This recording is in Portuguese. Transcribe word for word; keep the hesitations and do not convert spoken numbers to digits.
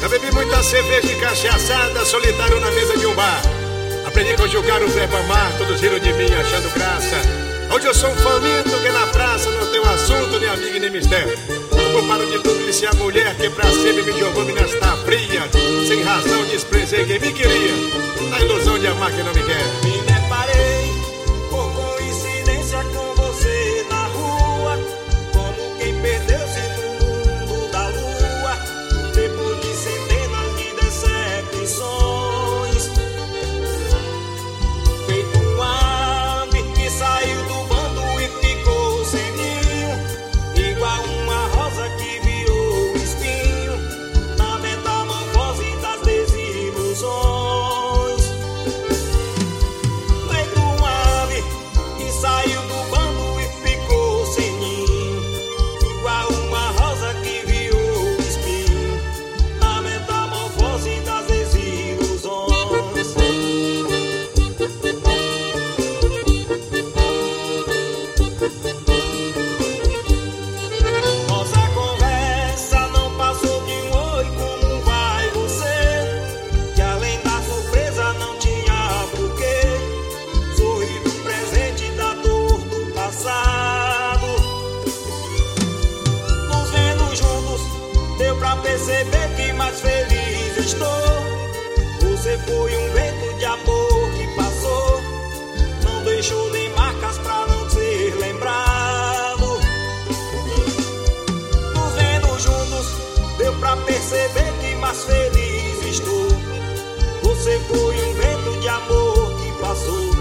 Já bebi muita cerveja e cachaçada, solitário na mesa de um bar. Aprendi a conjugar o verbo amar, todos riram de mim achando graça. Hoje eu sou um faminto que na praça não tem um assunto, nem amigo nem mistério. O culpado de tudo disse a mulher que pra sempre me jogou nesta fria. Sem razão desprezei quem me queria, na ilusão de amar quem não me quer. Me deparei por coincidência com você na rua, como quem perdeu-se no mundo da lua, depois de centenas de decepções. Feito um ave que saiu do bando e ficou sem ninho, igual uma rosa que virou espinho, na metamorfose das desilusões. Feito um ave que saiu do bando e ficou sem ninho, igual uma rosa que virou espinho, na metamorfose das desilusões. Nossa conversa não passou de um oi, como vai você? Que além da surpresa não tinha porquê. Sorri do presente da dor do passado. Nos vendo juntos, deu pra perceber que mais feliz estou. Você foi um vento de amor que passou, não deixou nem marcas pra não ser lembrado. Nos vendo juntos, deu pra perceber que mais feliz estou. Você foi um vento de amor que passou,